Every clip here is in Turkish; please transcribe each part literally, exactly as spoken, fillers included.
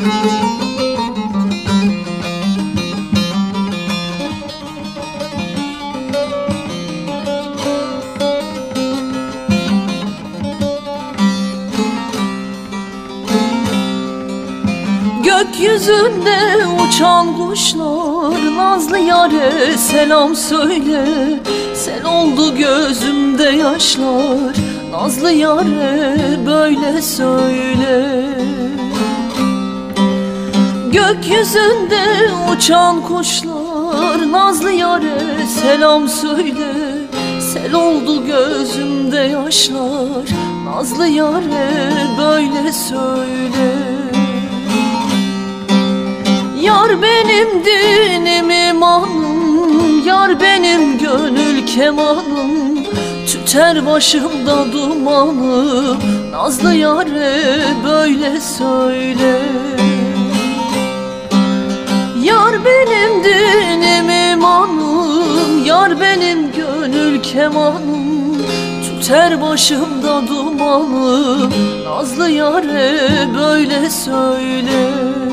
Gökyüzünde uçan kuşlar nazlı yâre selam söyle. Sel oldu gözümde yaşlar, nazlı yâre böyle söyle. Gökyüzünde uçan kuşlar nazlı yâre selam söyle. Sel oldu gözümde yaşlar, nazlı yâre böyle söyle. Yar benim dinim imanım, yar benim gönül kemanım, tüter başımda dumanım, nazlı yâre böyle söyle. Yar benim dinim imanım, yar benim gönül kemanım, tüter başımda dumanım, nazlı yâre böyle söyle.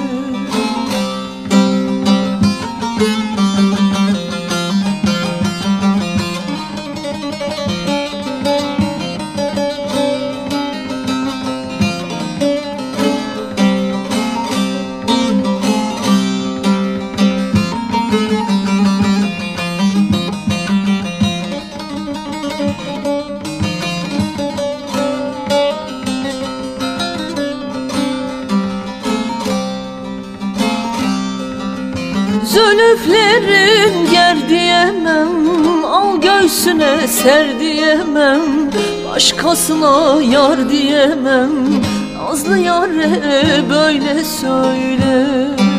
Zülüflerin ger diyemem, al göğsüne ser diyemem, başkasına yar diyemem, nazlı yâre böyle söyle.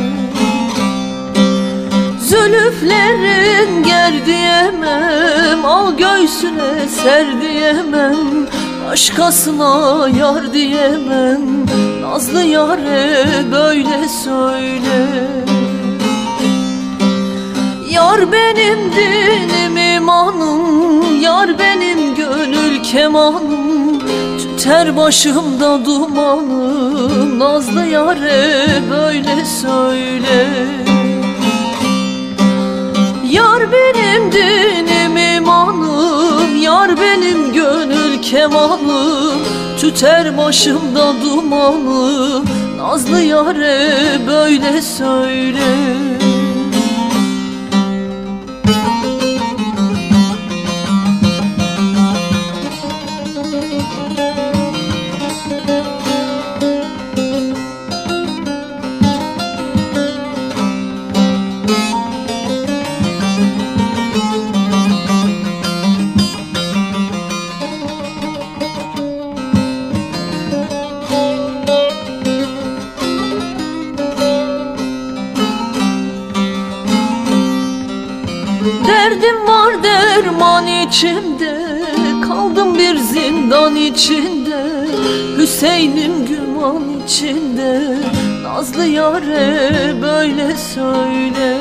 Zülüflerin ger diyemem, al göğsüne ser diyemem, başkasına yar diyemem, nazlı yâre böyle söyle. Yar benim dinim imanım, yar benim gönül kemanım, tüter başımda dumanım, nazlı yâre böyle söyle. Yar benim dinim imanım, yar benim gönül kemanım, tüter başımda dumanım, nazlı yâre böyle söyle. Derdim var derman içimde, kaldım bir zindan içinde, Hüseyin'im güman içinde, nazlı yâre böyle söyle.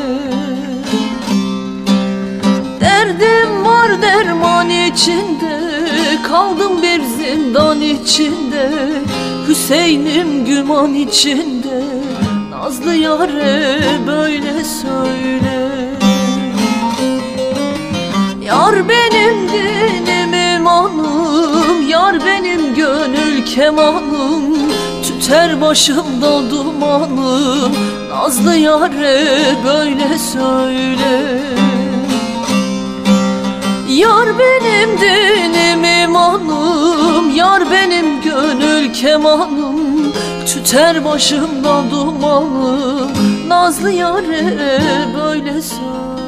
Derdim var derman içinde, kaldım bir zindan içinde, Hüseyin'im güman içinde, nazlı yâre böyle söyle. Yar benim dinim imanım, yar benim gönül kemanım, tüter başımda dumanım, nazlı yâre böyle söyle. Yar benim dinim imanım, yar benim gönül kemanım, tüter başımda dumanım, nazlı yâre böyle söyle.